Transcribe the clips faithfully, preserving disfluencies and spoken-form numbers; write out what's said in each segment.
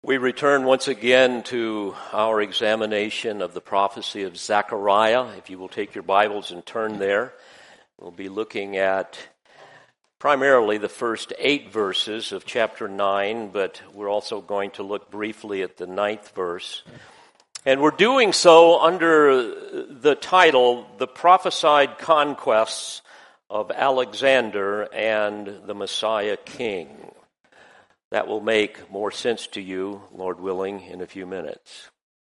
We return once again to our examination of the prophecy of Zechariah. If you will take your Bibles and turn there, we'll be looking at primarily the first eight verses of chapter nine, but we're also going to look briefly at the ninth verse. And we're doing so under the title, The Prophesied Conquests of Alexander and the Messiah King. That will make more sense to you, Lord willing, in a few minutes.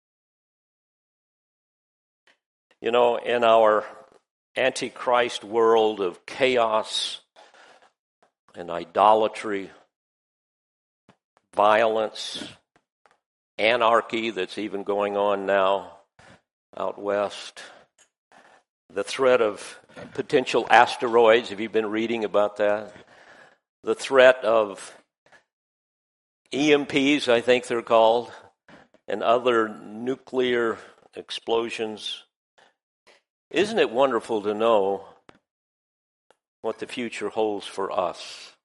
You know, in our Antichrist world of chaos and idolatry, violence, anarchy that's even going on now out west, the threat of potential asteroids, have you been reading about that? The threat of E M Ps, I think they're called, and other nuclear explosions. Isn't it wonderful to know what the future holds for us?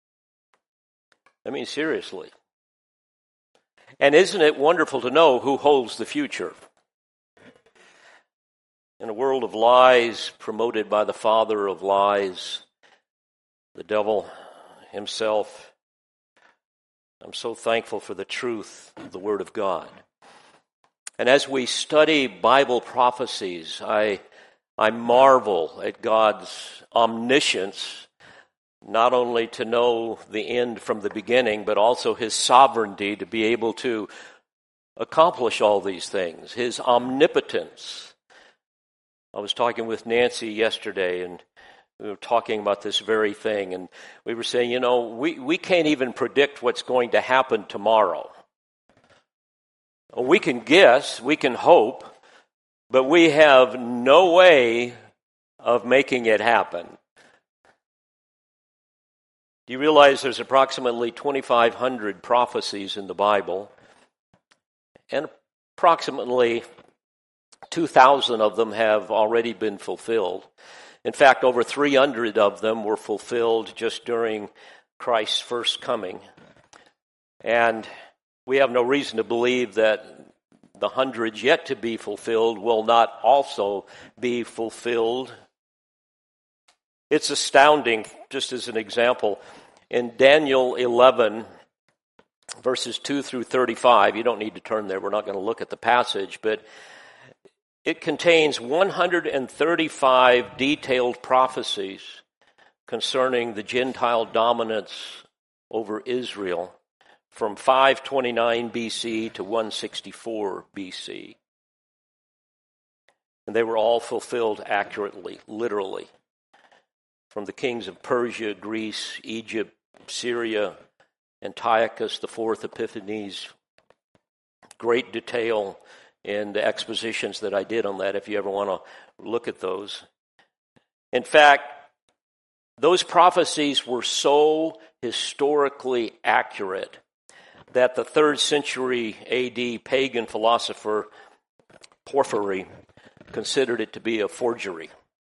I mean, seriously. And isn't it wonderful to know who holds the future? In a world of lies promoted by the father of lies, the devil himself, I'm so thankful for the truth of the Word of God. And as we study Bible prophecies, I I marvel at God's omniscience, not only to know the end from the beginning, but also His sovereignty to be able to accomplish all these things, His omnipotence. I was talking with Nancy yesterday, and we were talking about this very thing, and we were saying, you know, we, we can't even predict what's going to happen tomorrow. We can guess, we can hope, but we have no way of making it happen. Do you realize there's approximately twenty-five hundred prophecies in the Bible, and approximately two thousand of them have already been fulfilled? In fact, over three hundred of them were fulfilled just during Christ's first coming. And we have no reason to believe that the hundreds yet to be fulfilled will not also be fulfilled. It's astounding, just as an example, in Daniel eleven, verses two through thirty-five, you don't need to turn there, we're not going to look at the passage, but it contains one hundred thirty-five detailed prophecies concerning the Gentile dominance over Israel from five twenty-nine B C to one sixty-four B C. And they were all fulfilled accurately, literally, from the kings of Persia, Greece, Egypt, Syria, Antiochus the Fourth Epiphanes. Great detail in the expositions that I did on that, if you ever want to look at those. In fact, those prophecies were so historically accurate that the third century A D pagan philosopher Porphyry considered it to be a forgery.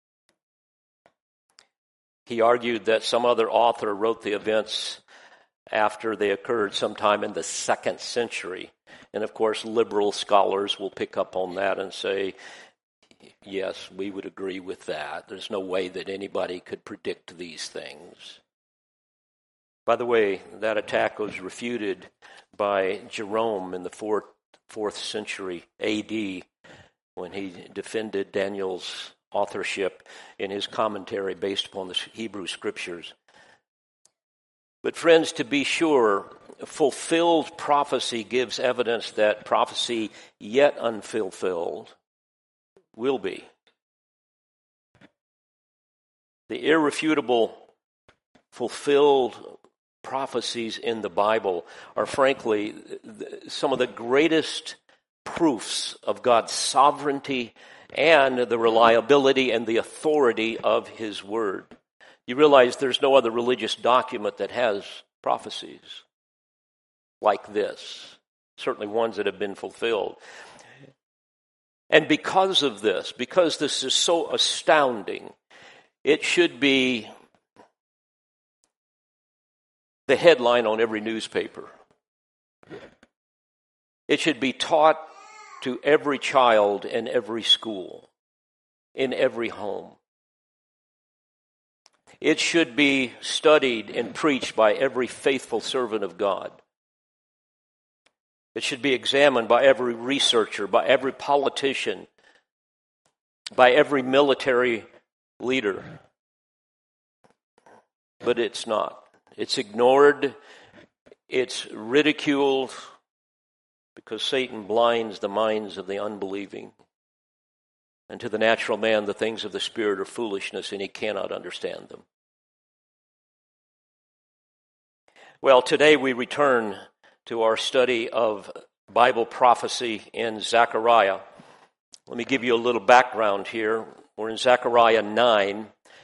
He argued that some other author wrote the events after they occurred sometime in the second century. And of course, liberal scholars will pick up on that and say, yes, we would agree with that. There's no way that anybody could predict these things. By the way, that attack was refuted by Jerome in the fourth, fourth century A D when he defended Daniel's authorship in his commentary based upon the Hebrew Scriptures. But friends, to be sure, fulfilled prophecy gives evidence that prophecy yet unfulfilled will be. The irrefutable fulfilled prophecies in the Bible are frankly some of the greatest proofs of God's sovereignty and the reliability and the authority of His Word. You realize there's no other religious document that has prophecies like this, certainly ones that have been fulfilled. And because of this, because this is so astounding, it should be the headline on every newspaper. It should be taught to every child in every school, in every home. It should be studied and preached by every faithful servant of God. It should be examined by every researcher, by every politician, by every military leader. But it's not. It's ignored. It's ridiculed because Satan blinds the minds of the unbelieving. And to the natural man, the things of the Spirit are foolishness, and he cannot understand them. Well, today we return to our study of Bible prophecy in Zechariah. Let me give you a little background here. We're in Zechariah nine.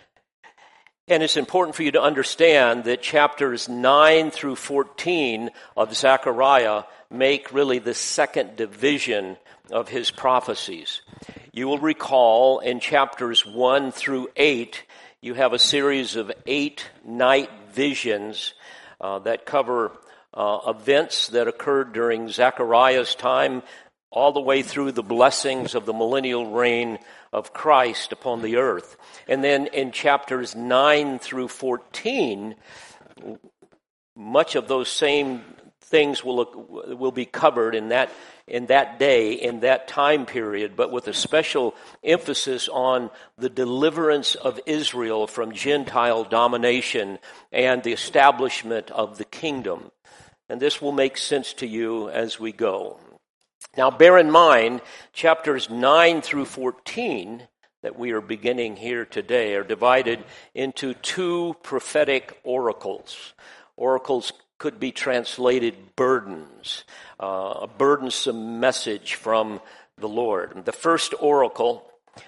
And it's important for you to understand that chapters nine through fourteen of Zechariah make really the second division of his prophecies. You will recall in chapters one through eight, you have a series of eight night visions uh, that cover uh, events that occurred during Zechariah's time, all the way through the blessings of the millennial reign of Christ upon the earth. And then in chapters nine through fourteen, much of those same things will will be covered in that in that day, in that time period, but with a special emphasis on the deliverance of Israel from Gentile domination and the establishment of the kingdom. And this will make sense to you as we go. Now, bear in mind, chapters nine through fourteen that we are beginning here today are divided into two prophetic oracles. Oracles could be translated burdens, uh, a burdensome message from the Lord. The first oracle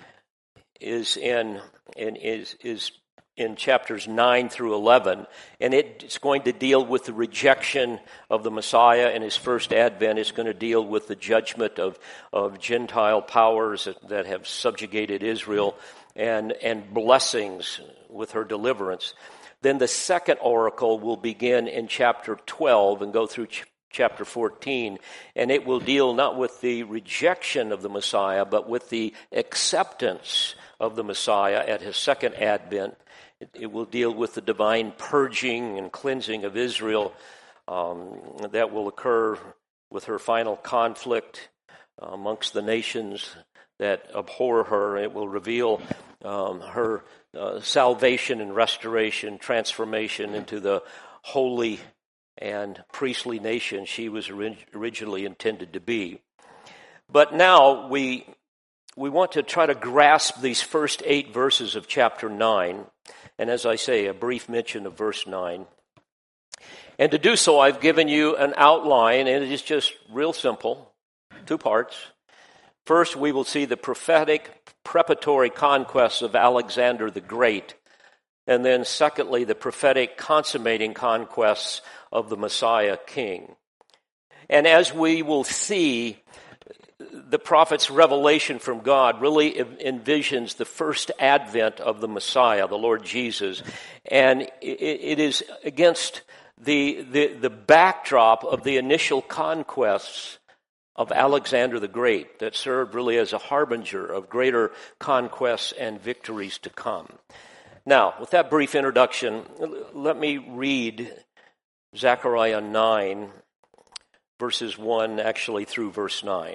is in, in is is in chapters nine through eleven, and it's going to deal with the rejection of the Messiah in his first advent. It's going to deal with the judgment of, of Gentile powers that, that have subjugated Israel and, and blessings with her deliverance. Then the second oracle will begin in chapter twelve and go through ch- chapter fourteen, and it will deal not with the rejection of the Messiah, but with the acceptance of the Messiah at his second advent. It, it will deal with the divine purging and cleansing of Israel um, that will occur with her final conflict uh, amongst the nations that abhor her. It will reveal um, her uh, salvation and restoration, transformation into the holy and priestly nation she was orig- originally intended to be. But now we we want to try to grasp these first eight verses of chapter nine, and as I say, a brief mention of verse nine. And to do so, I've given you an outline, and it is just real simple, two parts. First, we will see the prophetic preparatory conquests of Alexander the Great, and then secondly, the prophetic consummating conquests of the Messiah King. And as we will see, the prophet's revelation from God really envisions the first advent of the Messiah, the Lord Jesus, and it is against the the, the backdrop of the initial conquests of Alexander the Great that served really as a harbinger of greater conquests and victories to come. Now, with that brief introduction, let me read Zechariah nine, verses one actually through verse nine.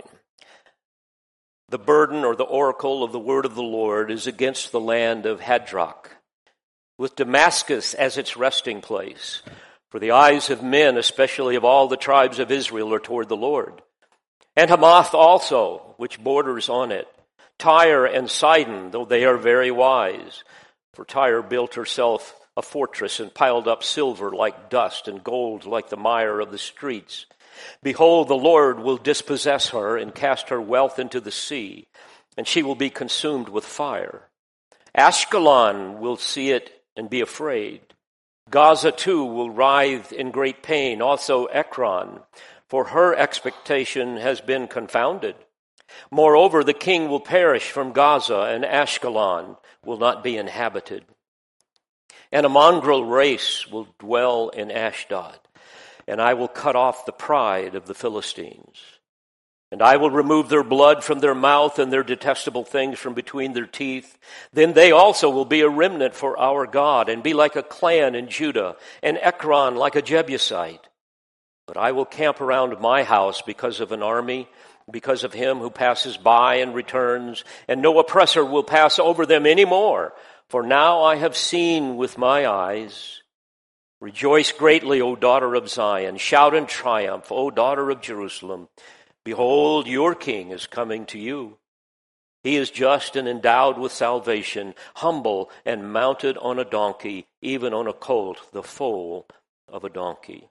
The burden or the oracle of the word of the Lord is against the land of Hadrach, with Damascus as its resting place. For the eyes of men, especially of all the tribes of Israel, are toward the Lord. And Hamath also, which borders on it. Tyre and Sidon, though they are very wise. For Tyre built herself a fortress and piled up silver like dust and gold like the mire of the streets. Behold, the Lord will dispossess her and cast her wealth into the sea, and she will be consumed with fire. Ashkelon will see it and be afraid. Gaza too will writhe in great pain, also Ekron, for her expectation has been confounded. Moreover, the king will perish from Gaza, and Ashkelon will not be inhabited. And a mongrel race will dwell in Ashdod, and I will cut off the pride of the Philistines. And I will remove their blood from their mouth and their detestable things from between their teeth. Then they also will be a remnant for our God, and be like a clan in Judah, and Ekron like a Jebusite. But I will camp around my house because of an army, because of him who passes by and returns, and no oppressor will pass over them any more. For now I have seen with my eyes. Rejoice greatly, O daughter of Zion. Shout in triumph, O daughter of Jerusalem. Behold, your king is coming to you. He is just and endowed with salvation, humble and mounted on a donkey, even on a colt, the foal of a donkey.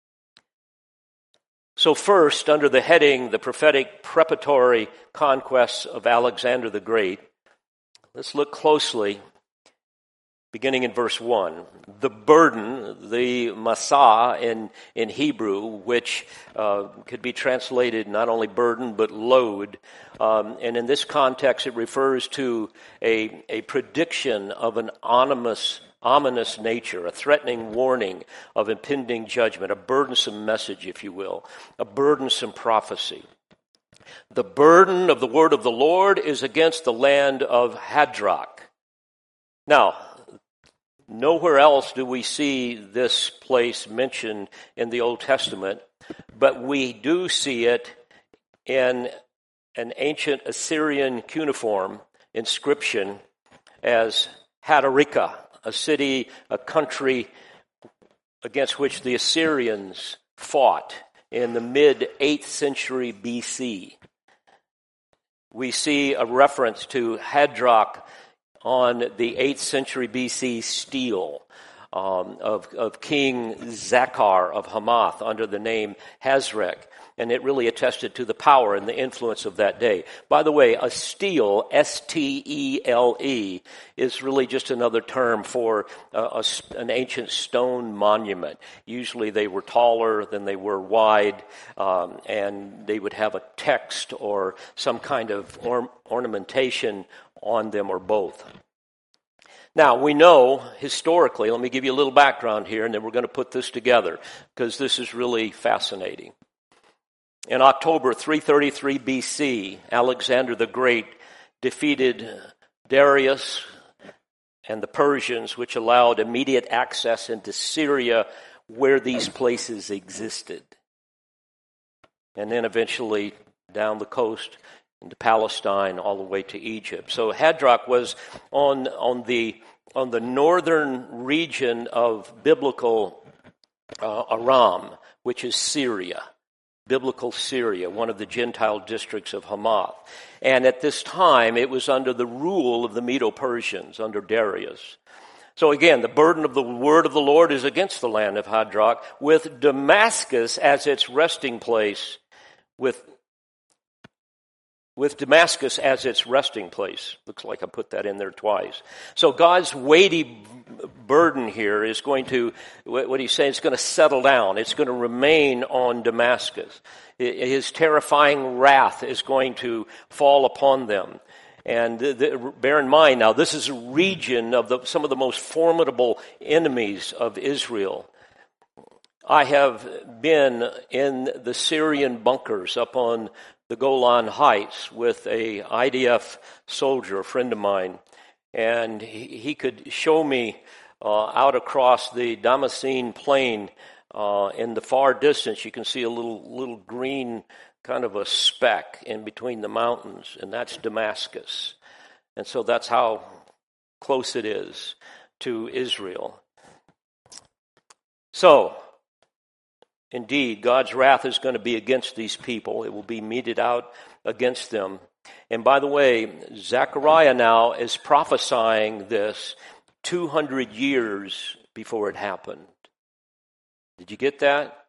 So first, under the heading, the prophetic preparatory conquests of Alexander the Great, let's look closely, beginning in verse one. The burden, the masah in, in Hebrew, which uh, could be translated not only burden but load. Um, and in this context, it refers to a, a prediction of an ominous, ominous nature, a threatening warning of impending judgment, a burdensome message, if you will, a burdensome prophecy. The burden of the word of the Lord is against the land of Hadrach. Now, nowhere else do we see this place mentioned in the Old Testament, but we do see it in an ancient Assyrian cuneiform inscription as Hadarika, a city, a country against which the Assyrians fought in the mid-eighth century B C. We see a reference to Hadrach on the eighth century B C stele um, of, of King Zakar of Hamath under the name Hazrek, and it really attested to the power and the influence of that day. By the way, a stele, S T E L E, is really just another term for uh, a, an ancient stone monument. Usually they were taller than they were wide, um, and they would have a text or some kind of or, ornamentation on them, or both. Now, we know historically, let me give you a little background here, and then we're going to put this together, because this is really fascinating. In October three thirty-three B C, Alexander the Great defeated Darius and the Persians, which allowed immediate access into Syria, where these places existed. And then eventually down the coast into Palestine, all the way to Egypt. So Hadrach was on on the on the northern region of biblical uh, Aram, which is Syria, biblical Syria, one of the Gentile districts of Hamath. And at this time, it was under the rule of the Medo-Persians, under Darius. So again, the burden of the word of the Lord is against the land of Hadrach, with Damascus as its resting place, with with Damascus as its resting place. Looks like I put that in there twice. So God's weighty burden here is going to, what he's saying, it's going to settle down. It's going to remain on Damascus. His terrifying wrath is going to fall upon them. And the, the, bear in mind now, this is a region of the, some of the most formidable enemies of Israel. I have been in the Syrian bunkers up on the Golan Heights with a I D F soldier, a friend of mine, and he, he could show me uh, out across the Damascene plain uh, in the far distance. You can see a little little green kind of a speck in between the mountains, and that's Damascus. And so that's how close it is to Israel. So, indeed, God's wrath is going to be against these people. It will be meted out against them. And by the way, Zechariah now is prophesying this two hundred years before it happened. Did you get that?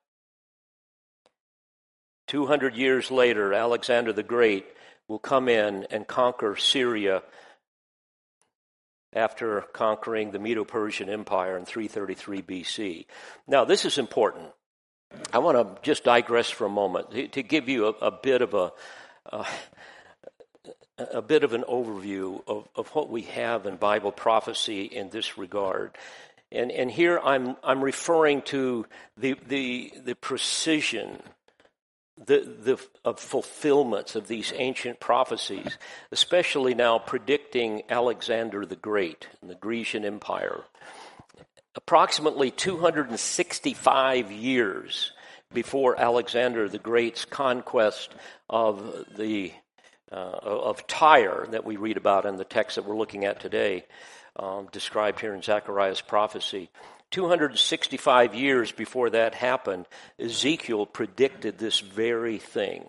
two hundred years later, Alexander the Great will come in and conquer Syria after conquering the Medo-Persian Empire in three thirty-three B C. Now, this is important. I want to just digress for a moment to, to give you a, a bit of a uh, a bit of an overview of, of what we have in Bible prophecy in this regard. And and here I'm I'm referring to the the the precision the, the of fulfillments of these ancient prophecies, especially now predicting Alexander the Great and the Grecian Empire. Approximately two hundred sixty-five years before Alexander the Great's conquest of the uh, of Tyre that we read about in the text that we're looking at today, um, described here in Zechariah's prophecy. two hundred sixty-five years before that happened, Ezekiel predicted this very thing.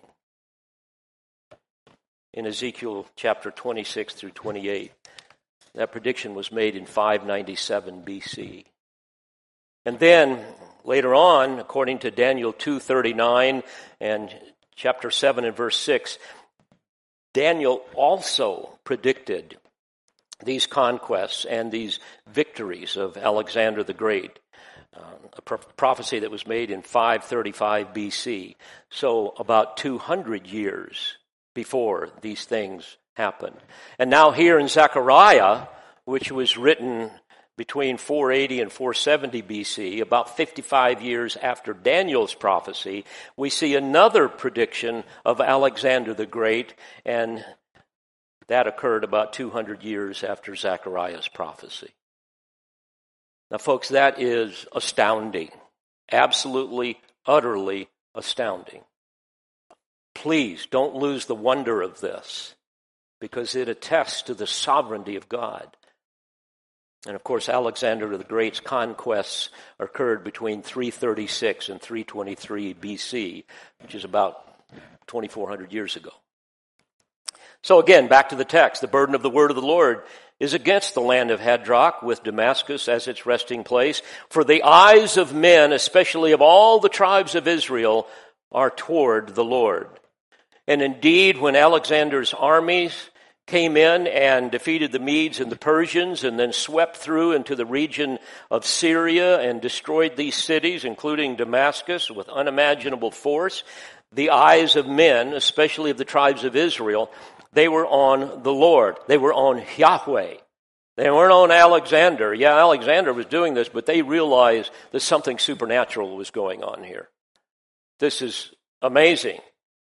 In Ezekiel chapter twenty-six through twenty-eight, that prediction was made in five ninety-seven B C. And then, later on, according to Daniel two thirty-nine and chapter seven and verse six, Daniel also predicted these conquests and these victories of Alexander the Great, uh, a pro- prophecy that was made in five thirty-five B C, so about two hundred years before these things happened. And now here in Zechariah, which was written between four eighty and four seventy B C, about fifty-five years after Daniel's prophecy, we see another prediction of Alexander the Great, and that occurred about two hundred years after Zechariah's prophecy. Now, folks, that is astounding. Absolutely, utterly astounding. Please don't lose the wonder of this, because it attests to the sovereignty of God. And of course, Alexander the Great's conquests occurred between three thirty-six and three twenty-three B C, which is about twenty-four hundred years ago. So again, back to the text. The burden of the word of the Lord is against the land of Hadrach, with Damascus as its resting place. For the eyes of men, especially of all the tribes of Israel, are toward the Lord. And indeed, when Alexander's armies came in and defeated the Medes and the Persians, and then swept through into the region of Syria and destroyed these cities, including Damascus, with unimaginable force, the eyes of men, especially of the tribes of Israel, they were on the Lord. They were on Yahweh. They weren't on Alexander. Yeah, Alexander was doing this, but they realized that something supernatural was going on here. This is amazing.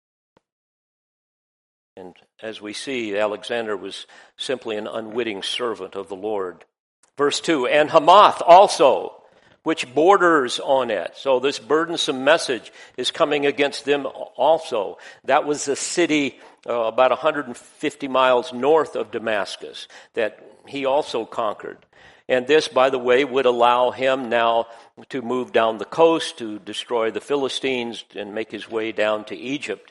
And as we see, Alexander was simply an unwitting servant of the Lord. Verse two, and Hamath also, which borders on it. So this burdensome message is coming against them also. That was a city uh, about one hundred fifty miles north of Damascus that he also conquered. And this, by the way, would allow him now to move down the coast to destroy the Philistines and make his way down to Egypt.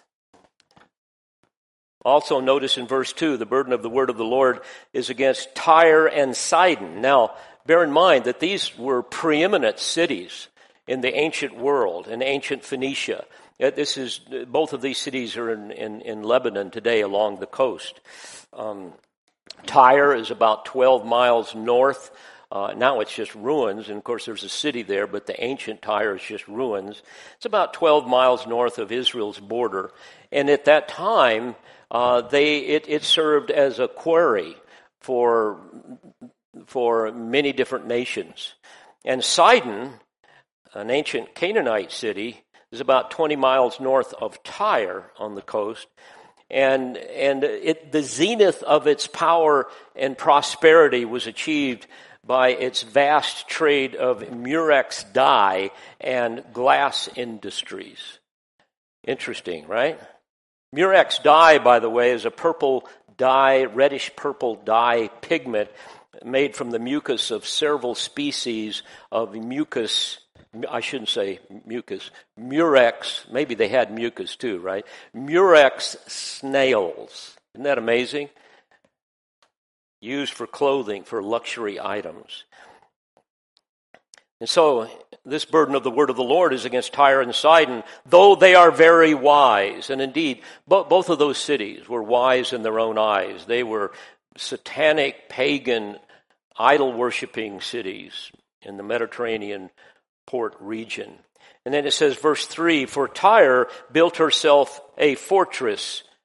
Also notice in verse two, the burden of the word of the Lord is against Tyre and Sidon. Now, bear in mind that these were preeminent cities in the ancient world, in ancient Phoenicia. This is both of these cities are in, in, in Lebanon today along the coast. Um, Tyre is about twelve miles north. Uh, now it's just ruins, and of course there's a city there, but the ancient Tyre is just ruins. It's about twelve miles north of Israel's border, and at that time, uh, they it, it served as a quarry for for many different nations. And Sidon, an ancient Canaanite city, is about twenty miles north of Tyre on the coast. And and it, the zenith of its power and prosperity was achieved by its vast trade of murex dye and glass industries. Interesting, right? Murex dye, by the way, is a purple dye, reddish purple dye pigment made from the mucus of several species of mucus. I shouldn't say mucus. Murex, maybe they had mucus too, right? Murex snails. Isn't that amazing? Used for clothing, for luxury items. And so, this burden of the word of the Lord is against Tyre and Sidon, though they are very wise. And indeed, bo- both of those cities were wise in their own eyes. They were satanic, pagan, idol-worshipping cities in the Mediterranean port region. And then it says, verse three, for Tyre built herself a fortress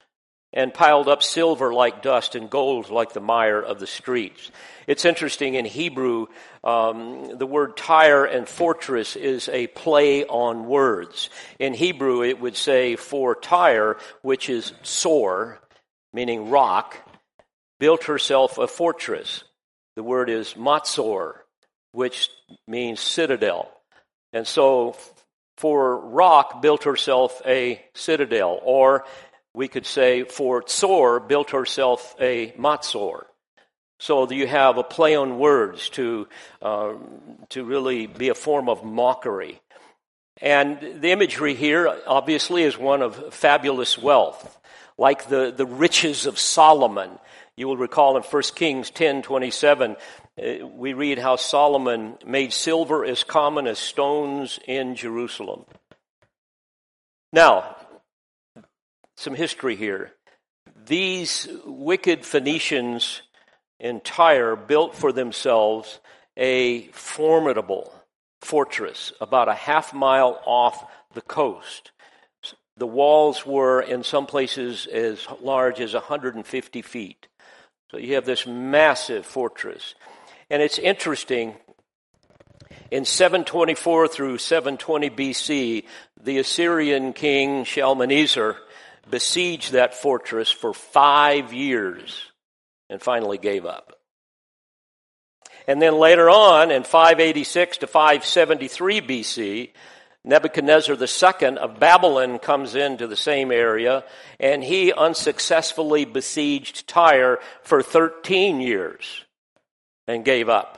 and piled up silver like dust and gold like the mire of the streets. It's interesting, in Hebrew, um, the word Tyre and fortress is a play on words. In Hebrew, it would say, for Tyre, which is sor, meaning rock, built herself a fortress. The word is matzor, which means citadel. And so, for rock, built herself a citadel. Or we could say, for Tzor, built herself a matzor. So you have a play on words to uh, to really be a form of mockery. And the imagery here, obviously, is one of fabulous wealth, like the, the riches of Solomon. You will recall in First Kings ten twenty-seven, uh, we read how Solomon made silver as common as stones in Jerusalem. Now, some history here. These wicked Phoenicians in Tyre built for themselves a formidable fortress about a half mile off the coast. The walls were in some places as large as one hundred fifty feet. So you have this massive fortress. And it's interesting, in seven twenty-four through seven twenty B C, the Assyrian king Shalmaneser besieged that fortress for five years and finally gave up. And then later on, in five eighty-six to five seventy-three B C, Nebuchadnezzar the Second of Babylon comes into the same area, and he unsuccessfully besieged Tyre for thirteen years and gave up.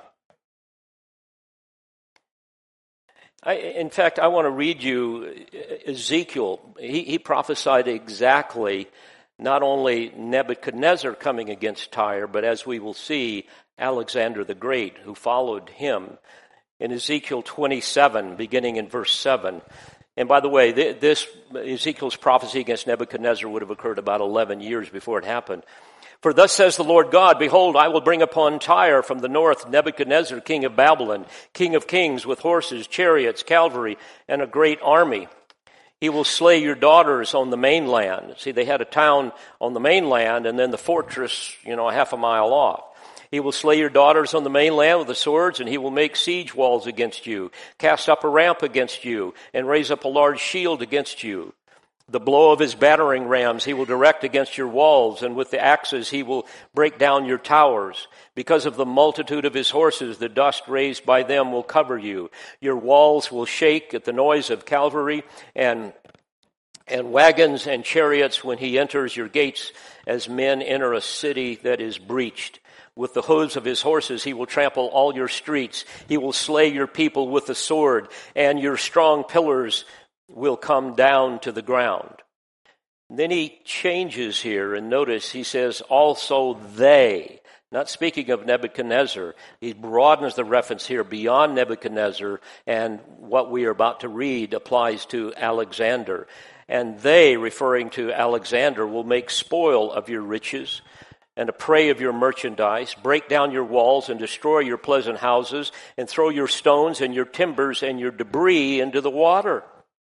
I, in fact, I want to read you Ezekiel. He, he prophesied exactly not only Nebuchadnezzar coming against Tyre, but as we will see, Alexander the Great, who followed him. In Ezekiel twenty-seven, beginning in verse seven. And by the way, this Ezekiel's prophecy against Nebuchadnezzar would have occurred about eleven years before it happened. For thus says the Lord God, behold, I will bring upon Tyre from the north Nebuchadnezzar, king of Babylon, king of kings, with horses, chariots, cavalry, and a great army. He will slay your daughters on the mainland. See, they had a town on the mainland and then the fortress, you know, a half a mile off. He will slay your daughters on the mainland with the swords, and he will make siege walls against you, cast up a ramp against you, and raise up a large shield against you. The blow of his battering rams he will direct against your walls, and with the axes he will break down your towers. Because of the multitude of his horses, the dust raised by them will cover you. Your walls will shake at the noise of cavalry and and wagons and chariots when he enters your gates, as men enter a city that is breached. With the hooves of his horses he will trample all your streets. He will slay your people with the sword, and your strong pillars will come down to the ground. And then he changes here, and notice he says, also they, not speaking of Nebuchadnezzar. He broadens the reference here beyond Nebuchadnezzar, and what we are about to read applies to Alexander. And they, referring to Alexander, will make spoil of your riches and a prey of your merchandise, break down your walls and destroy your pleasant houses, and throw your stones and your timbers and your debris into the water.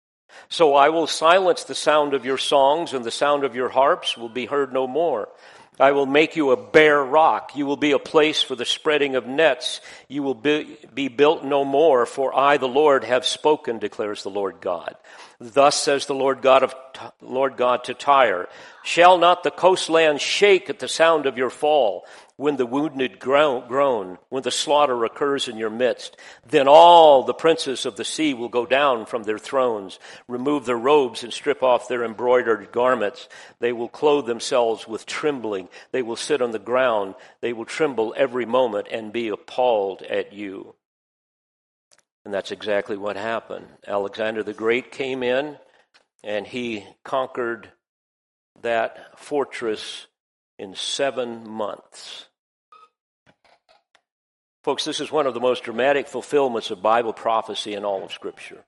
So I will silence the sound of your songs, and the sound of your harps will be heard no more. I will make you a bare rock. You will be a place for the spreading of nets. You will be, be built no more, for I, the Lord, have spoken, declares the Lord God. Thus says the Lord God of Lord God to Tyre, shall not the coastland shake at the sound of your fall, when the wounded groan, when the slaughter occurs in your midst? Then all the princes of the sea will go down from their thrones, remove their robes and strip off their embroidered garments. They will clothe themselves with trembling. They will sit on the ground. They will tremble every moment and be appalled at you. And that's exactly what happened. Alexander the Great came in, and he conquered that fortress in seven months. Folks, this is one of the most dramatic fulfillments of Bible prophecy in all of Scripture.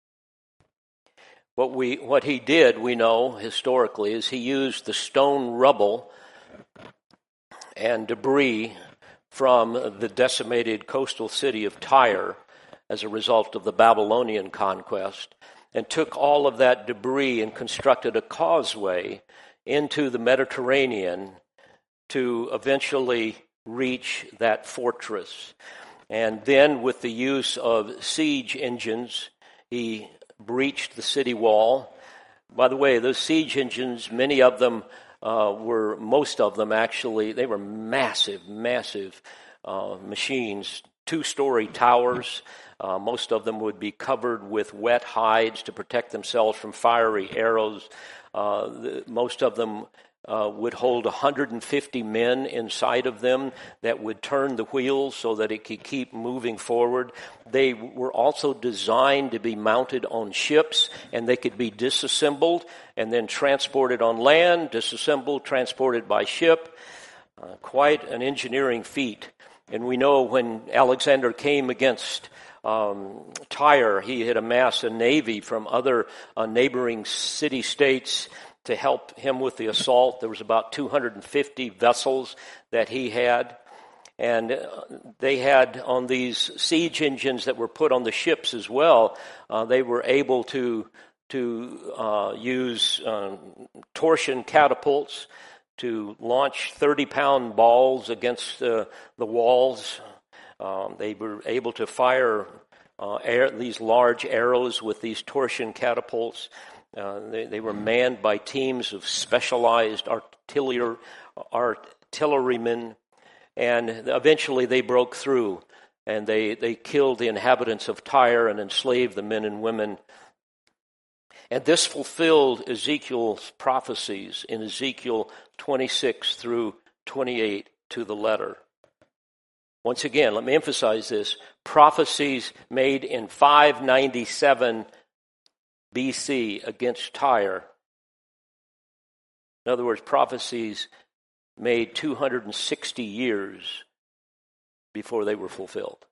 What we, what he did, we know historically, is he used the stone rubble and debris from the decimated coastal city of Tyre as a result of the Babylonian conquest, and took all of that debris and constructed a causeway into the Mediterranean to eventually reach that fortress. And then with the use of siege engines, he breached the city wall. By the way, those siege engines, many of them uh, were, most of them actually, they were massive, massive uh, machines, two-story towers. Uh, most of them would be covered with wet hides to protect themselves from fiery arrows. Uh, the, most of them uh, would hold one hundred fifty men inside of them that would turn the wheels so that it could keep moving forward. They were also designed to be mounted on ships, and they could be disassembled and then transported on land, disassembled, transported by ship. Uh, quite an engineering feat. And we know when Alexander came against Um, Tyre, he had amassed a navy from other uh, neighboring city-states to help him with the assault. There was about two hundred fifty vessels that he had. And uh, they had on these siege engines that were put on the ships as well, uh, they were able to, to uh, use uh, torsion catapults to launch thirty-pound balls against uh, the walls. Um, they were able to fire uh, air, these large arrows with these torsion catapults. Uh, they, they were manned by teams of specialized artillery, artillerymen, and eventually they broke through, and they, they killed the inhabitants of Tyre and enslaved the men and women. And this fulfilled Ezekiel's prophecies in Ezekiel twenty-six through twenty-eight to the letter. Once again, let me emphasize this. Prophecies made in five ninety-seven B C against Tyre. In other words, prophecies made two hundred sixty years before they were fulfilled.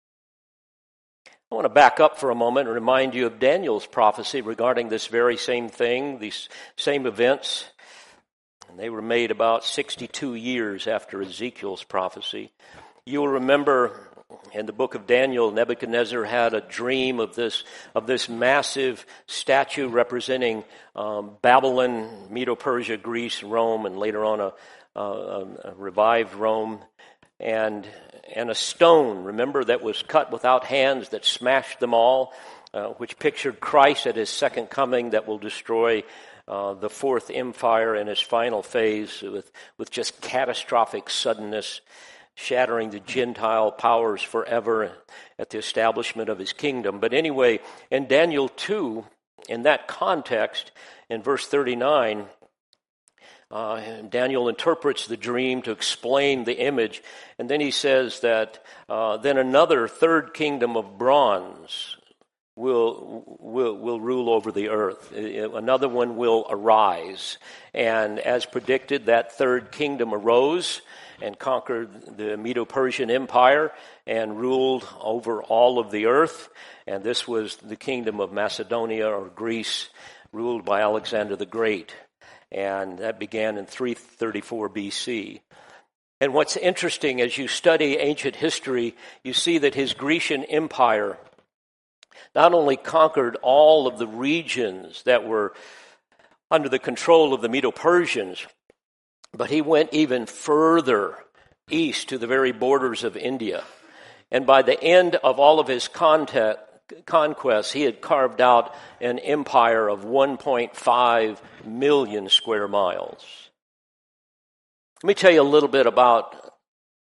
I want to back up for a moment and remind you of Daniel's prophecy regarding this very same thing, these same events. And they were made about sixty-two years after Ezekiel's prophecy. You'll remember in the book of Daniel, Nebuchadnezzar had a dream of this of this massive statue representing um, Babylon, Medo-Persia, Greece, Rome, and later on a, a, a revived Rome, and and a stone, remember, that was cut without hands that smashed them all, uh, which pictured Christ at his second coming that will destroy uh, the fourth empire in its final phase with, with just catastrophic suddenness, shattering the Gentile powers forever at the establishment of his kingdom. But anyway, in Daniel two, in that context, in verse thirty-nine, uh, Daniel interprets the dream to explain the image, and then he says that uh, then another third kingdom of bronze will will will rule over the earth. Another one will arise, and as predicted, that third kingdom arose and conquered the Medo-Persian Empire and ruled over all of the earth. And this was the kingdom of Macedonia or Greece, ruled by Alexander the Great. And that began in three thirty-four B C. And what's interesting, as you study ancient history, you see that his Grecian Empire not only conquered all of the regions that were under the control of the Medo-Persians, but he went even further east to the very borders of India. And by the end of all of his contact, conquests, he had carved out an empire of one point five million square miles. Let me tell you a little bit about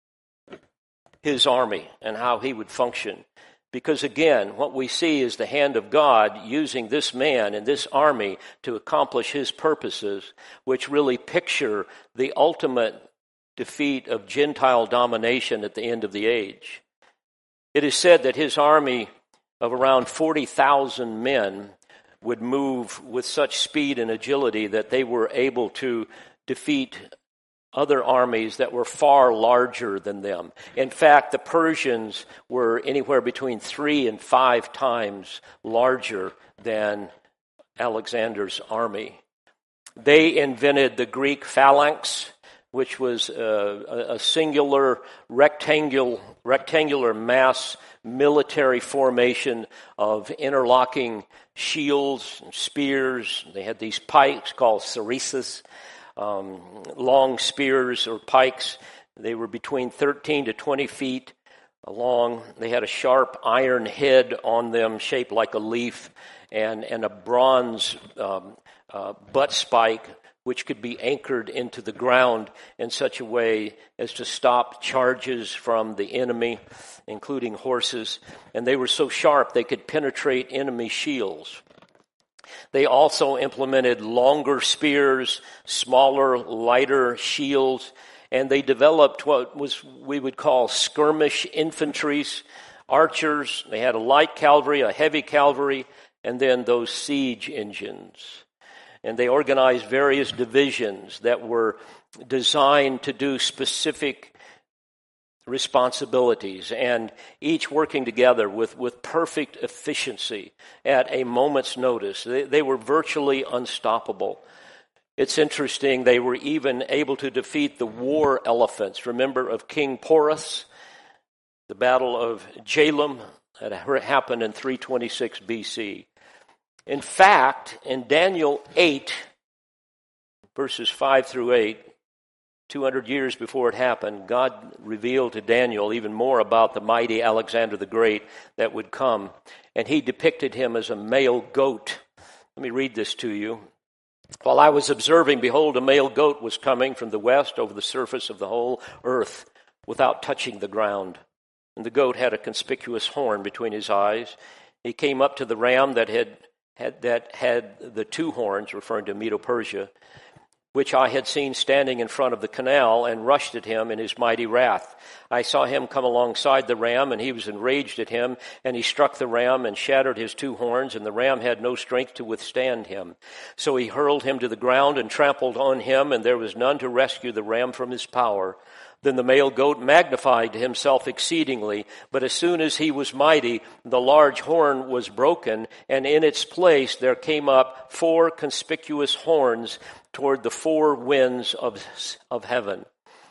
his army and how he would function. Because again, what we see is the hand of God using this man and this army to accomplish his purposes, which really picture the ultimate defeat of Gentile domination at the end of the age. It is said that his army of around forty thousand men would move with such speed and agility that they were able to defeat other armies that were far larger than them. In fact, the Persians were anywhere between three and five times larger than Alexander's army. They invented the Greek phalanx, which was a, a singular rectangular, rectangular mass military formation of interlocking shields and spears. They had these pikes called sarissas. um, long spears or pikes. They were between thirteen to twenty feet long. They had a sharp iron head on them shaped like a leaf, and, and a bronze um, uh, butt spike which could be anchored into the ground in such a way as to stop charges from the enemy, including horses. And they were so sharp they could penetrate enemy shields. They also implemented longer spears, smaller, lighter shields, and they developed what was we would call skirmish infantries, archers. They had a light cavalry, a heavy cavalry, and then those siege engines. And they organized various divisions that were designed to do specific responsibilities, and each working together with, with perfect efficiency at a moment's notice. They, they were virtually unstoppable. It's interesting, they were even able to defeat the war elephants. Remember of King Porus, the battle of Jalem that happened in three twenty-six B C. In fact, in Daniel eight, verses five through eight, two hundred years before it happened, God revealed to Daniel even more about the mighty Alexander the Great that would come, and he depicted him as a male goat. Let me read this to you. While I was observing, behold, a male goat was coming from the west over the surface of the whole earth without touching the ground. And the goat had a conspicuous horn between his eyes. He came up to the ram that had, had that had the two horns, referring to Medo-Persia, which I had seen standing in front of the canal, and rushed at him in his mighty wrath. I saw him come alongside the ram, and he was enraged at him, and he struck the ram and shattered his two horns, and the ram had no strength to withstand him. So he hurled him to the ground and trampled on him, and there was none to rescue the ram from his power. Then the male goat magnified himself exceedingly, but as soon as he was mighty, the large horn was broken, and in its place there came up four conspicuous horns toward the four winds of, of heaven.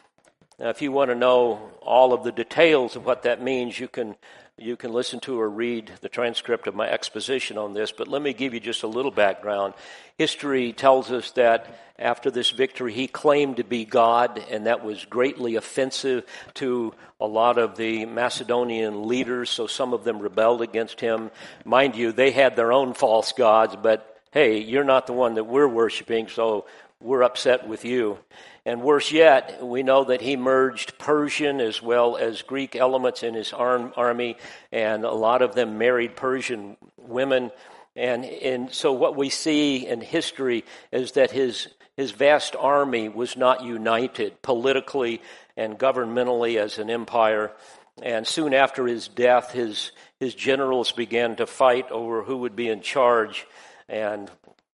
Now, if you want to know all of the details of what that means, you can you can listen to or read the transcript of my exposition on this, but let me give you just a little background. History tells us that after this victory, he claimed to be God, and that was greatly offensive to a lot of the Macedonian leaders, so some of them rebelled against him. Mind you, they had their own false gods, but hey, you're not the one that we're worshiping, so we're upset with you. And worse yet, we know that he merged Persian as well as Greek elements in his arm, army, and a lot of them married Persian women. And, and so what we see in history is that his his vast army was not united politically and governmentally as an empire. And soon after his death, his his generals began to fight over who would be in charge. And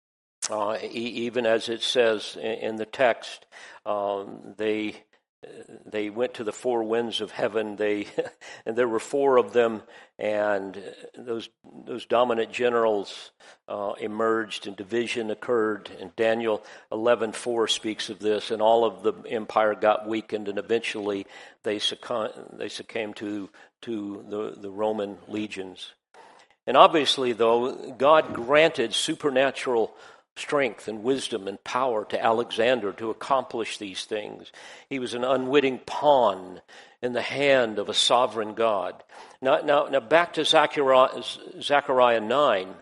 uh, even as it says in the text, um, they they went to the four winds of heaven. They and there were four of them, and those those dominant generals uh, emerged, and division occurred. And Daniel eleven four speaks of this, and all of the empire got weakened, and eventually they succumbed. They succumbed to to the the Roman legions. And obviously, though, God granted supernatural strength and wisdom and power to Alexander to accomplish these things. He was an unwitting pawn in the hand of a sovereign God. Now, now, now back to Zechariah, Zechariah nine.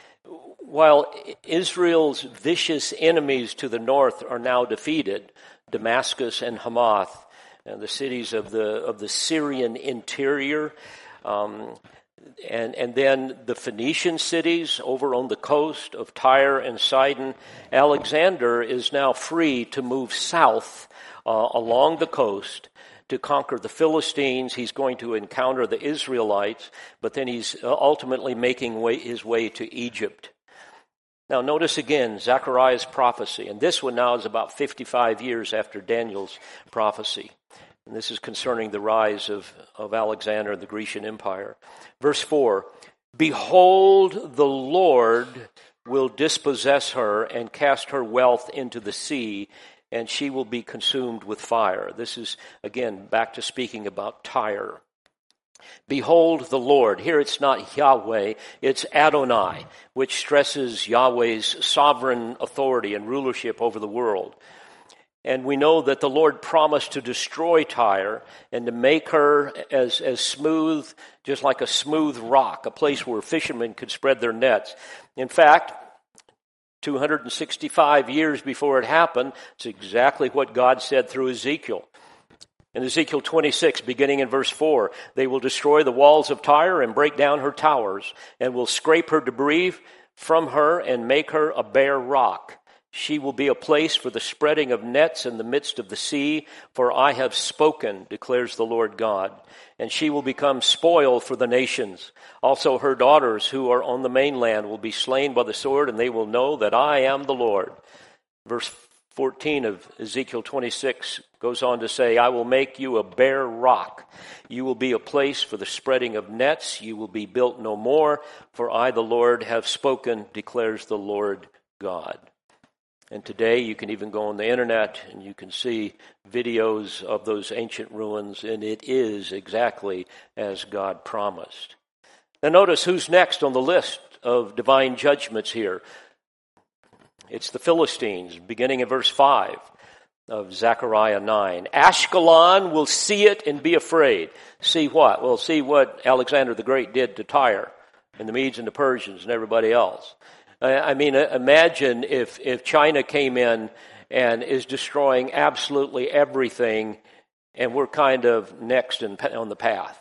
While Israel's vicious enemies to the north are now defeated, Damascus and Hamath, and the cities of the of the Syrian interior, um, And and then the Phoenician cities over on the coast of Tyre and Sidon, Alexander is now free to move south uh, along the coast to conquer the Philistines. He's going to encounter the Israelites, but then he's ultimately making way, his way to Egypt. Now notice again Zechariah's prophecy, and this one now is about fifty-five years after Daniel's prophecy. And this is concerning the rise of, of Alexander and the Grecian Empire. Verse four, behold, the Lord will dispossess her and cast her wealth into the sea, and she will be consumed with fire. This is, again, back to speaking about Tyre. Behold the Lord. Here it's not Yahweh, it's Adonai, which stresses Yahweh's sovereign authority and rulership over the world. And we know that the Lord promised to destroy Tyre and to make her as, as smooth, just like a smooth rock, a place where fishermen could spread their nets. In fact, two hundred sixty-five years before it happened, it's exactly what God said through Ezekiel. In Ezekiel twenty-six, beginning in verse four, they will destroy the walls of Tyre and break down her towers, and will scrape her debris from her and make her a bare rock. She will be a place for the spreading of nets in the midst of the sea, for I have spoken, declares the Lord God. And she will become spoil for the nations. Also her daughters who are on the mainland will be slain by the sword, and they will know that I am the Lord. Verse fourteen of Ezekiel twenty-six goes on to say, I will make you a bare rock. You will be a place for the spreading of nets. You will be built no more, for I, the Lord, have spoken, declares the Lord God. And today you can even go on the internet and you can see videos of those ancient ruins, and it is exactly as God promised. Now notice who's next on the list of divine judgments here. It's the Philistines, beginning in verse five of Zechariah nine. Ashkelon will see it and be afraid. See what? Well, see what Alexander the Great did to Tyre and the Medes and the Persians and everybody else. I mean, imagine if, if China came in and is destroying absolutely everything, and we're kind of next in, on the path.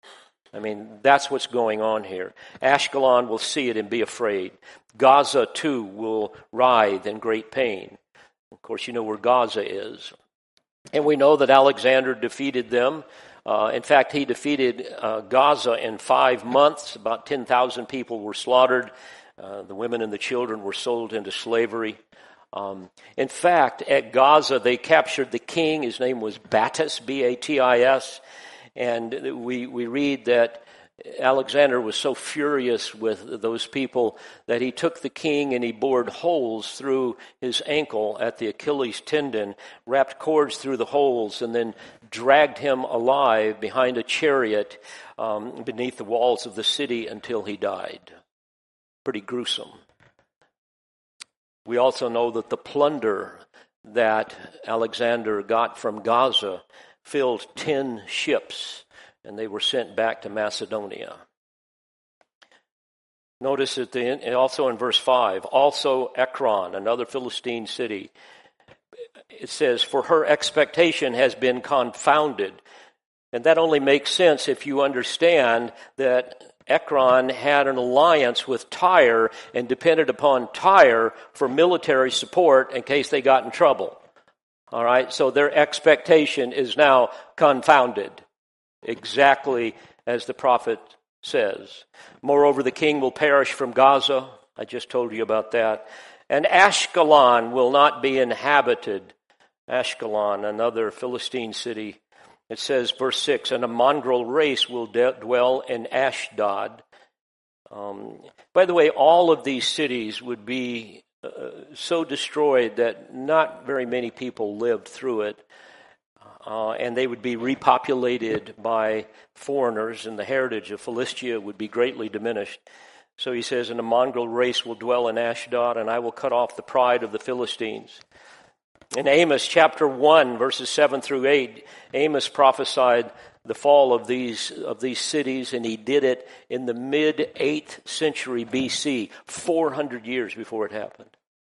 I mean, that's what's going on here. Ashkelon will see it and be afraid. Gaza, too, will writhe in great pain. Of course, you know where Gaza is. And we know that Alexander defeated them. Uh, in fact, he defeated uh, Gaza in five months. About ten thousand people were slaughtered. Uh, the women and the children were sold into slavery. Um, in fact, at Gaza, they captured the king. His name was Battis, B A T I S. And we, we read that Alexander was so furious with those people that he took the king and he bored holes through his ankle at the Achilles tendon, wrapped cords through the holes, and then dragged him alive behind a chariot um, beneath the walls of the city until he died. Pretty gruesome. We also know that the plunder that Alexander got from Gaza filled ten ships, and they were sent back to Macedonia. Notice that the, also in verse five, also Ekron, another Philistine city, it says, for her expectation has been confounded. And that only makes sense if you understand that Ekron had an alliance with Tyre and depended upon Tyre for military support in case they got in trouble. All right, so their expectation is now confounded, exactly as the prophet says. Moreover, the king will perish from Gaza. I just told you about that. And Ashkelon will not be inhabited. Ashkelon, another Philistine city. It says, verse six, and a mongrel race will de- dwell in Ashdod. Um, by the way, all of these cities would be uh, so destroyed that not very many people lived through it. Uh, and they would be repopulated by foreigners, and the heritage of Philistia would be greatly diminished. So he says, and a mongrel race will dwell in Ashdod, and I will cut off the pride of the Philistines. In Amos chapter one, verses seven through eight, Amos prophesied the fall of these of these cities, and he did it in the mid-eighth century B C, four hundred years before it happened.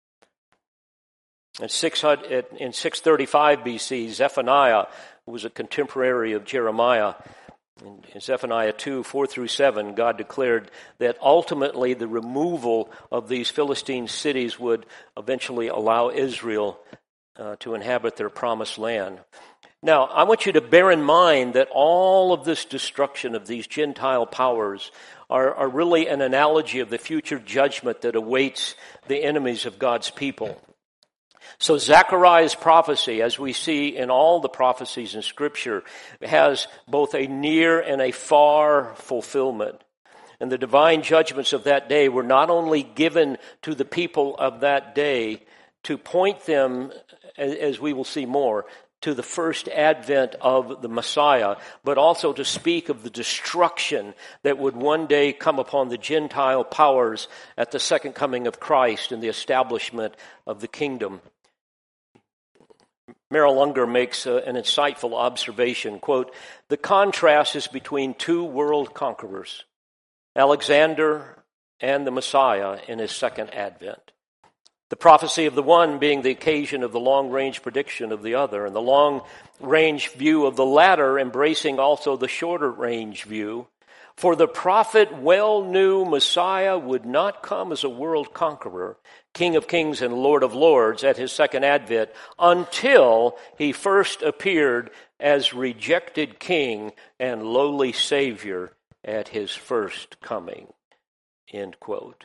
In six thirty-five B C, Zephaniah, who was a contemporary of Jeremiah, in Zephaniah two, four through seven, God declared that ultimately the removal of these Philistine cities would eventually allow Israel uh, to inhabit their promised land. Now, I want you to bear in mind that all of this destruction of these Gentile powers are, are really an analogy of the future judgment that awaits the enemies of God's people. So Zechariah's prophecy, as we see in all the prophecies in Scripture, has both a near and a far fulfillment. And the divine judgments of that day were not only given to the people of that day to point them, as we will see more, to the first advent of the Messiah, but also to speak of the destruction that would one day come upon the Gentile powers at the second coming of Christ and the establishment of the kingdom. Merrill Unger makes uh, an insightful observation, quote, "The contrast is between two world conquerors, Alexander and the Messiah in his second advent. The prophecy of the one being the occasion of the long-range prediction of the other, and the long-range view of the latter embracing also the shorter-range view. For the prophet well knew Messiah would not come as a world conqueror, King of kings and Lord of lords at his second advent, until he first appeared as rejected king and lowly savior at his first coming." End quote.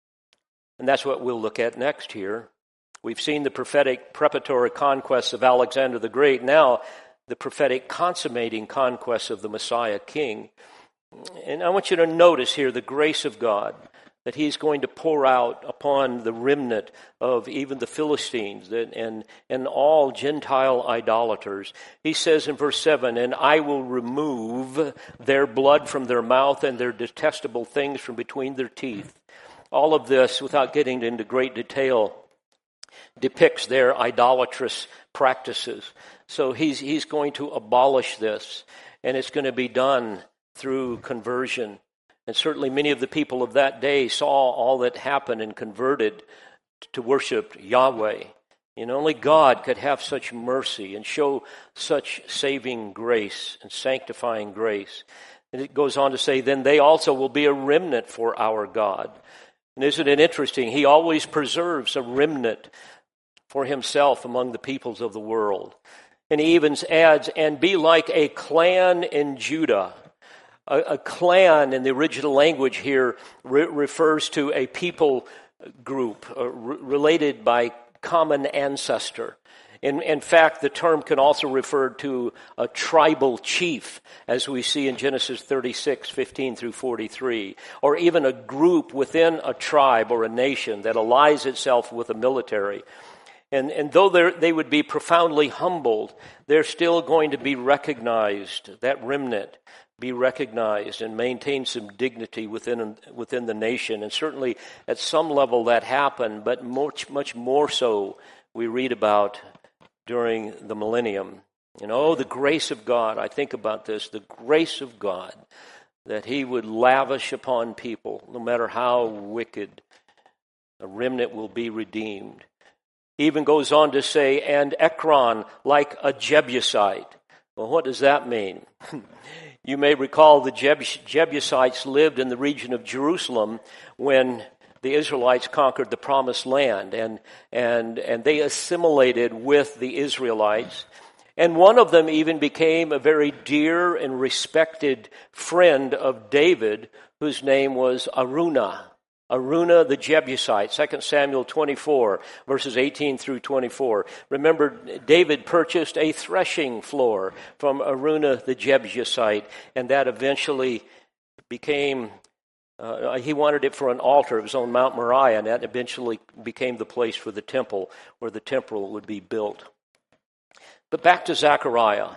And that's what we'll look at next here. We've seen the prophetic preparatory conquests of Alexander the Great. Now, the prophetic consummating conquests of the Messiah King. And I want you to notice here the grace of God that he's going to pour out upon the remnant of even the Philistines and, and, and all Gentile idolaters. He says in verse seven, "And I will remove their blood from their mouth and their detestable things from between their teeth." All of this, without getting into great detail, depicts their idolatrous practices. So he's he's going to abolish this, and it's going to be done through conversion. And certainly many of the people of that day saw all that happened and converted to worship Yahweh. And only God could have such mercy and show such saving grace and sanctifying grace. And it goes on to say, "Then they also will be a remnant for our God." And isn't it interesting? He always preserves a remnant for himself among the peoples of the world. And he even adds, "And be like a clan in Judah." A, a clan in the original language here re- refers to a people group uh, re- related by common ancestor. In, in fact, the term can also refer to a tribal chief, as we see in Genesis thirty-six, fifteen through forty-three, or even a group within a tribe or a nation that allies itself with a military. And, and though they would be profoundly humbled, they're still going to be recognized, that remnant, be recognized and maintain some dignity within within the nation. And certainly at some level that happened, but much, much more so we read about during the millennium. You know, the grace of God, I think about this, the grace of God, that he would lavish upon people, no matter how wicked, a remnant will be redeemed. He even goes on to say, "And Ekron like a Jebusite." Well, what does that mean? You may recall the Jeb- Jebusites lived in the region of Jerusalem when the Israelites conquered the Promised Land, and and and they assimilated with the Israelites. And one of them even became a very dear and respected friend of David, whose name was Araunah. Araunah the Jebusite, Second Samuel twenty-four, verses eighteen through twenty-four. Remember, David purchased a threshing floor from Araunah the Jebusite, and that eventually became, uh, he wanted it for an altar. It was on Mount Moriah, and that eventually became the place for the temple, where the temple would be built. But back to Zechariah.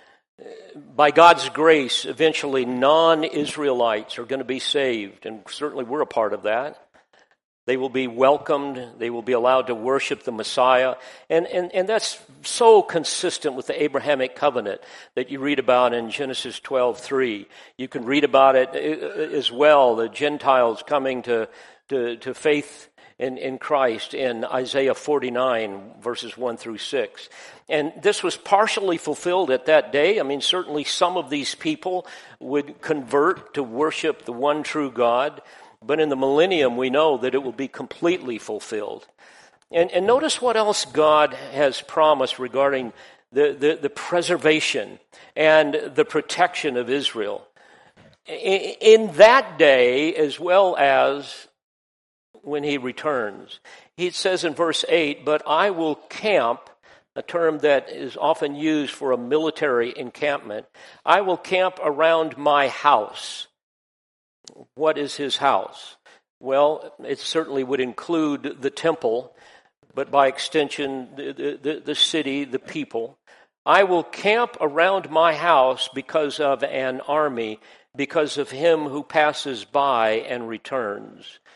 By God's grace, eventually non-Israelites are going to be saved, and certainly we're a part of that. They will be welcomed. They will be allowed to worship the Messiah. And, and, and that's so consistent with the Abrahamic covenant that you read about in Genesis twelve three. You can read about it as well, the Gentiles coming to, to, to faith in, in Christ in Isaiah forty-nine, verses one through six. And this was partially fulfilled at that day. I mean, certainly some of these people would convert to worship the one true God. But in the millennium, we know that it will be completely fulfilled. And, and notice what else God has promised regarding the, the, the preservation and the protection of Israel. In, in that day, as well as when he returns. He says in verse eight, "But I will camp," a term that is often used for a military encampment, "I will camp around my house." What is his house? Well, it certainly would include the temple, but by extension, the, the, the city, the people. "I will camp around my house because of an army, because of him who passes by and returns."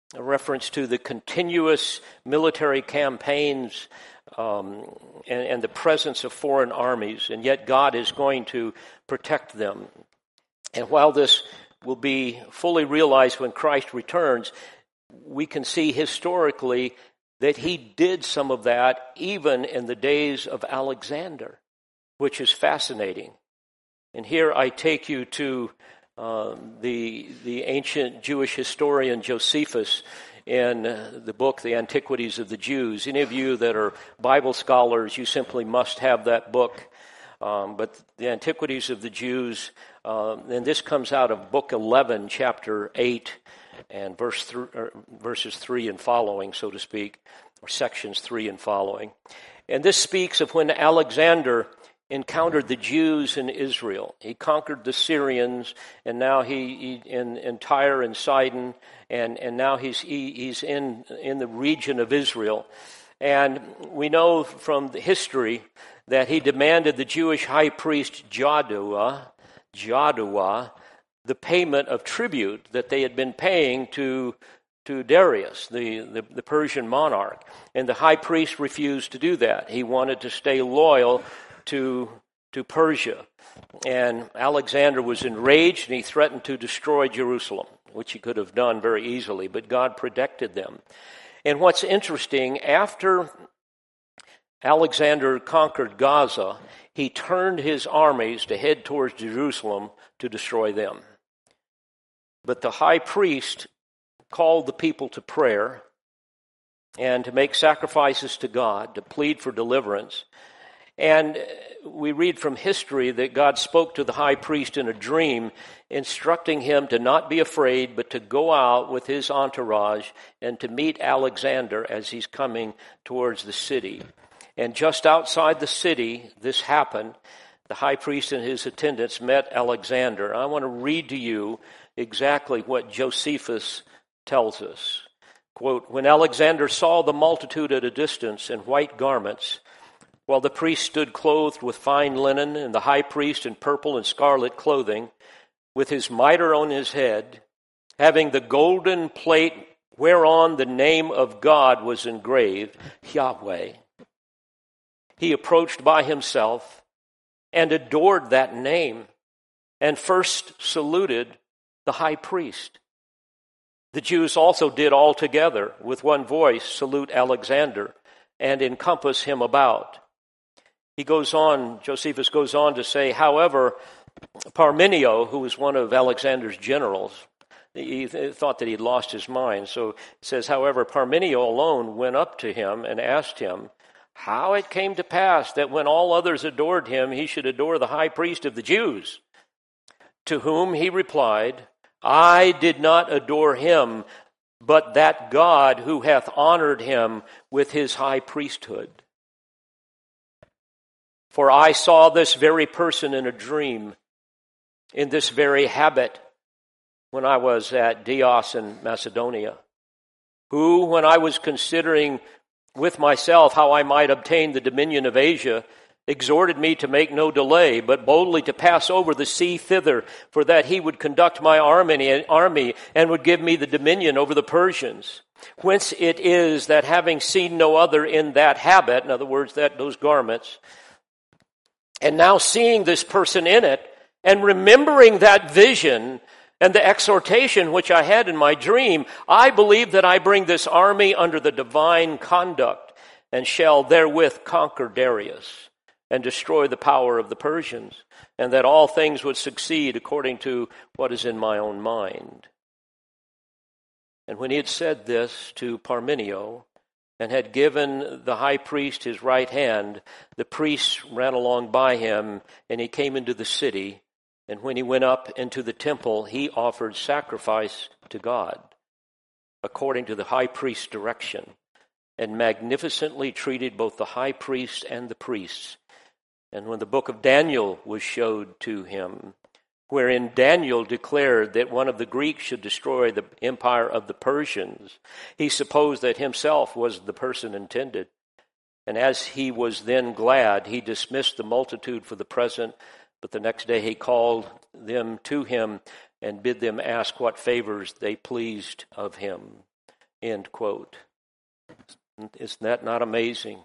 a reference to the continuous military campaigns um, and, and the presence of foreign armies, and yet God is going to protect them. And while this will be fully realized when Christ returns, we can see historically that he did some of that even in the days of Alexander, which is fascinating. And here I take you to uh, the the ancient Jewish historian Josephus in uh, the book, The Antiquities of the Jews. Any of you that are Bible scholars, you simply must have that book. Um, but The Antiquities of the Jews, uh, and this comes out of book eleven, chapter eight, and verse th- verses three and following, so to speak, or sections three and following. And this speaks of when Alexander encountered the Jews in Israel. He conquered the Syrians, and now he, he in, in Tyre and Sidon, and, and now he's he, he's in in the region of Israel. And we know from the history that he demanded the Jewish high priest Joshua, Joshua, the payment of tribute that they had been paying to to Darius, the, the, the Persian monarch. And the high priest refused to do that. He wanted to stay loyal to, to Persia. And Alexander was enraged, and he threatened to destroy Jerusalem, which he could have done very easily, but God protected them. And what's interesting, after Alexander conquered Gaza, he turned his armies to head towards Jerusalem to destroy them. But the high priest called the people to prayer and to make sacrifices to God, to plead for deliverance. And we read from history that God spoke to the high priest in a dream, instructing him to not be afraid, but to go out with his entourage and to meet Alexander as he's coming towards the city. And just outside the city, this happened. The high priest and his attendants met Alexander. I want to read to you exactly what Josephus tells us. Quote, "When Alexander saw the multitude at a distance in white garments, while the priest stood clothed with fine linen, and the high priest in purple and scarlet clothing, with his mitre on his head, having the golden plate whereon the name of God was engraved, Yahweh, he approached by himself and adored that name, and first saluted the high priest. The Jews also did all together with one voice salute Alexander and encompass him about." He goes on, Josephus goes on to say, however, Parmenio, who was one of Alexander's generals, he thought that he'd lost his mind. So it says, however, Parmenio alone went up to him and asked him how it came to pass that when all others adored him, he should adore the high priest of the Jews. To whom he replied, I did not adore him, but that God who hath honored him with his high priesthood. For I saw this very person in a dream, in this very habit, when I was at Dios in Macedonia, who, when I was considering with myself how I might obtain the dominion of Asia, exhorted me to make no delay, but boldly to pass over the sea thither, for that he would conduct my army and would give me the dominion over the Persians. Whence it is that having seen no other in that habit, in other words, that those garments, and now seeing this person in it, and remembering that vision and the exhortation which I had in my dream, I believe that I bring this army under the divine conduct, and shall therewith conquer Darius, and destroy the power of the Persians, and that all things would succeed according to what is in my own mind. And when he had said this to Parmenio, and had given the high priest his right hand, the priests ran along by him, and he came into the city. And when he went up into the temple, he offered sacrifice to God, according to the high priest's direction, and magnificently treated both the high priest and the priests. And when the book of Daniel was showed to him, wherein Daniel declared that one of the Greeks should destroy the empire of the Persians, he supposed that himself was the person intended. And as he was then glad, he dismissed the multitude for the present, but the next day he called them to him and bid them ask what favors they pleased of him. End quote. Isn't that not amazing?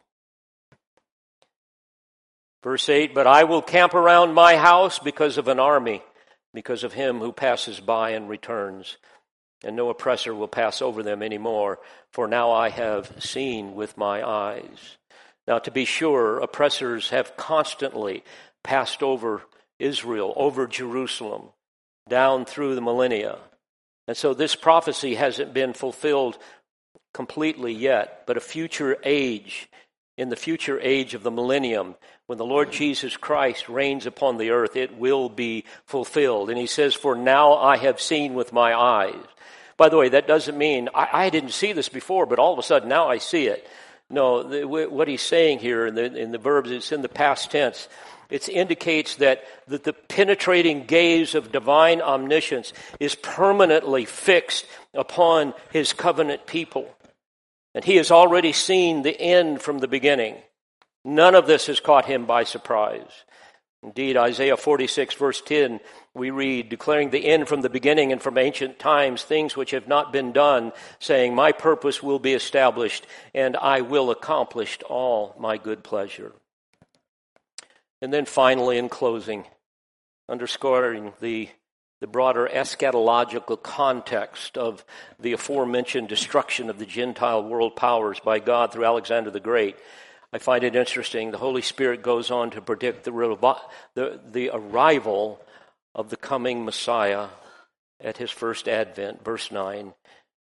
Verse eight, but I will camp around my house because of an army, because of him who passes by and returns. And no oppressor will pass over them anymore, for now I have seen with my eyes. Now, to be sure, oppressors have constantly passed over Israel, over Jerusalem, down through the millennia. And so this prophecy hasn't been fulfilled completely yet, but a future age, in the future age of the millennium, when the Lord Jesus Christ reigns upon the earth, it will be fulfilled. And he says, for now I have seen with my eyes. By the way, that doesn't mean, I, I didn't see this before, but all of a sudden now I see it. No, the, what he's saying here in the, in the verbs, it's in the past tense. It indicates that, that the penetrating gaze of divine omniscience is permanently fixed upon his covenant people. And he has already seen the end from the beginning. None of this has caught him by surprise. Indeed, Isaiah forty-six, verse ten, we read, declaring the end from the beginning and from ancient times, things which have not been done, saying, my purpose will be established, and I will accomplish all my good pleasure. And then finally, in closing, underscoring the, the broader eschatological context of the aforementioned destruction of the Gentile world powers by God through Alexander the Great, I find it interesting. The Holy Spirit goes on to predict the, the, the arrival of the coming Messiah at his first advent. Verse nine,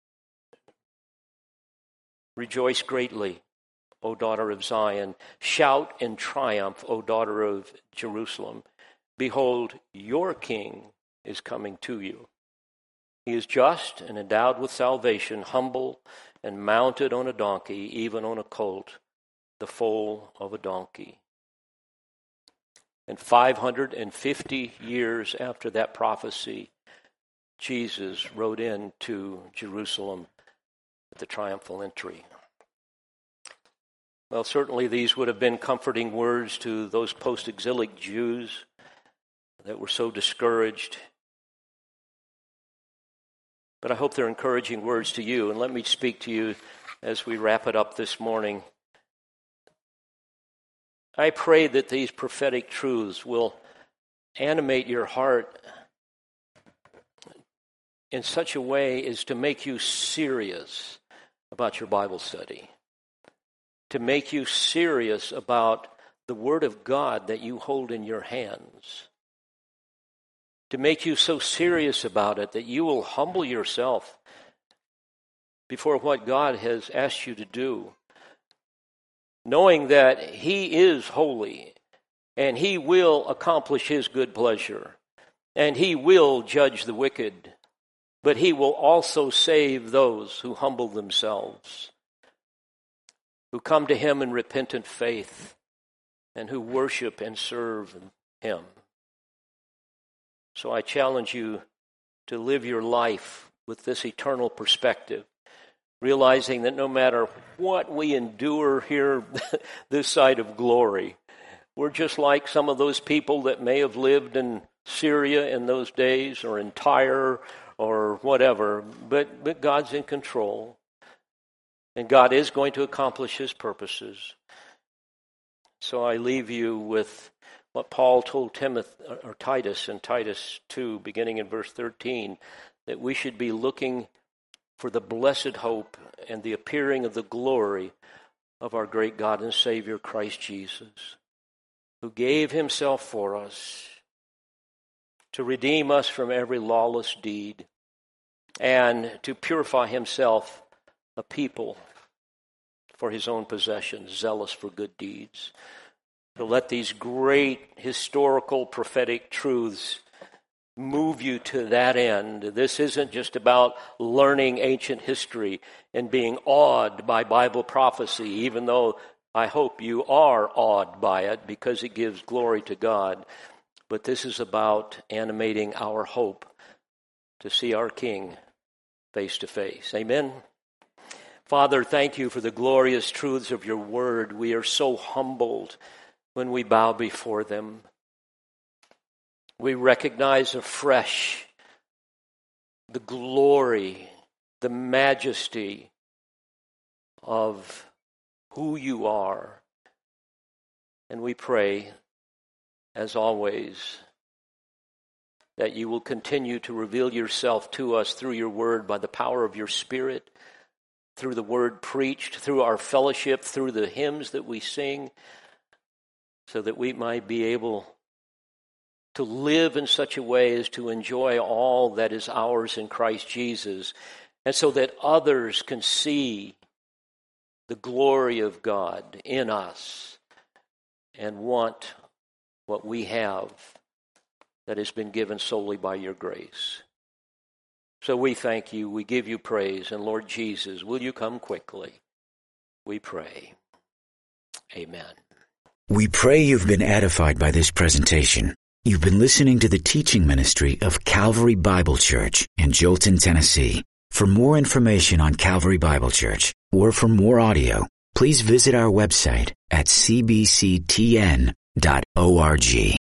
rejoice greatly, O daughter of Zion. Shout in triumph, O daughter of Jerusalem. Behold, your king is coming to you. He is just and endowed with salvation, humble and mounted on a donkey, even on a colt, the foal of a donkey. And five hundred fifty years after that prophecy, Jesus rode into Jerusalem at the triumphal entry. Well, certainly these would have been comforting words to those post-exilic Jews that were so discouraged. But I hope they're encouraging words to you. And let me speak to you as we wrap it up this morning. I pray that these prophetic truths will animate your heart in such a way as to make you serious about your Bible study, to make you serious about the Word of God that you hold in your hands, to make you so serious about it that you will humble yourself before what God has asked you to do, knowing that he is holy and he will accomplish his good pleasure and he will judge the wicked, but he will also save those who humble themselves, who come to him in repentant faith and who worship and serve him. So I challenge you to live your life with this eternal perspective, realizing that no matter what we endure here this side of glory, we're just like some of those people that may have lived in Syria in those days or in Tyre or whatever, but, but God's in control. And God is going to accomplish his purposes. So I leave you with what Paul told Timothy or Titus in Titus two, beginning in verse thirteen, that we should be looking for the blessed hope and the appearing of the glory of our great God and Savior Christ Jesus, who gave himself for us to redeem us from every lawless deed and to purify himself a people for his own possession, zealous for good deeds. So let these great historical prophetic truths move you to that end. This isn't just about learning ancient history and being awed by Bible prophecy, even though I hope you are awed by it because it gives glory to God. But this is about animating our hope to see our King face to face. Amen. Father, thank you for the glorious truths of your word. We are so humbled when we bow before them. We recognize afresh the glory, the majesty, of who you are. And we pray, as always, that you will continue to reveal yourself to us through your word by the power of your Spirit, through the word preached, through our fellowship, through the hymns that we sing, so that we might be able to live in such a way as to enjoy all that is ours in Christ Jesus, and so that others can see the glory of God in us and want what we have that has been given solely by your grace. So we thank you, we give you praise, and Lord Jesus, will you come quickly? We pray. Amen. We pray you've been edified by this presentation. You've been listening to the teaching ministry of Calvary Bible Church in Jolton, Tennessee. For more information on Calvary Bible Church or for more audio, please visit our website at c b c t n dot org.